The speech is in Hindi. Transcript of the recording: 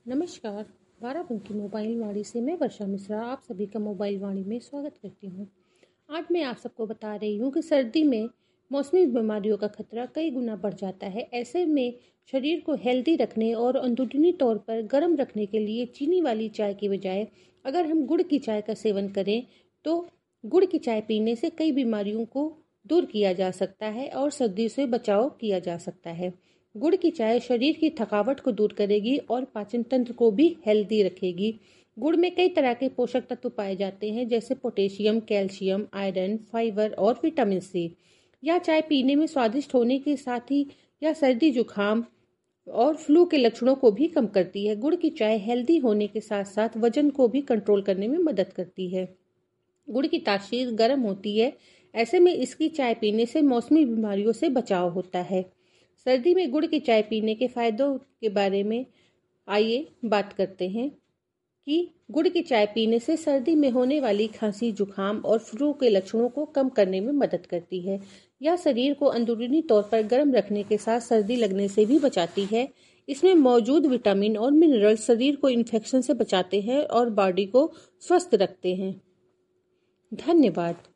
नमस्कार। बाराबंकी मोबाइल वाणी से मैं वर्षा मिश्रा आप सभी का मोबाइल वाणी में स्वागत करती हूँ। आज मैं आप सबको बता रही हूँ कि सर्दी में मौसमी बीमारियों का खतरा कई गुना बढ़ जाता है। ऐसे में शरीर को हेल्दी रखने और अंदरूनी तौर पर गर्म रखने के लिए चीनी वाली चाय की बजाय अगर हम गुड़ की चाय का सेवन करें तो गुड़ की चाय पीने से कई बीमारियों को दूर किया जा सकता है और सर्दी से बचाव किया जा सकता है। गुड़ की चाय शरीर की थकावट को दूर करेगी और पाचन तंत्र को भी हेल्दी रखेगी। गुड़ में कई तरह के पोषक तत्व पाए जाते हैं जैसे पोटेशियम, कैल्शियम, आयरन, फाइबर और विटामिन सी। यह चाय पीने में स्वादिष्ट होने के साथ ही यह सर्दी जुकाम और फ्लू के लक्षणों को भी कम करती है। गुड़ की चाय हेल्दी होने के साथ साथ वजन को भी कंट्रोल करने में मदद करती है। गुड़ की तासीर गर्म होती है, ऐसे में इसकी चाय पीने से मौसमी बीमारियों से बचाव होता है। सर्दी में गुड़ की चाय पीने के फायदों के बारे में आइए बात करते हैं कि गुड़ की चाय पीने से सर्दी में होने वाली खांसी, जुकाम और फ्लू के लक्षणों को कम करने में मदद करती है। यह शरीर को अंदरूनी तौर पर गर्म रखने के साथ सर्दी लगने से भी बचाती है। इसमें मौजूद विटामिन और मिनरल शरीर को इन्फेक्शन से बचाते हैं और बॉडी को स्वस्थ रखते हैं। धन्यवाद।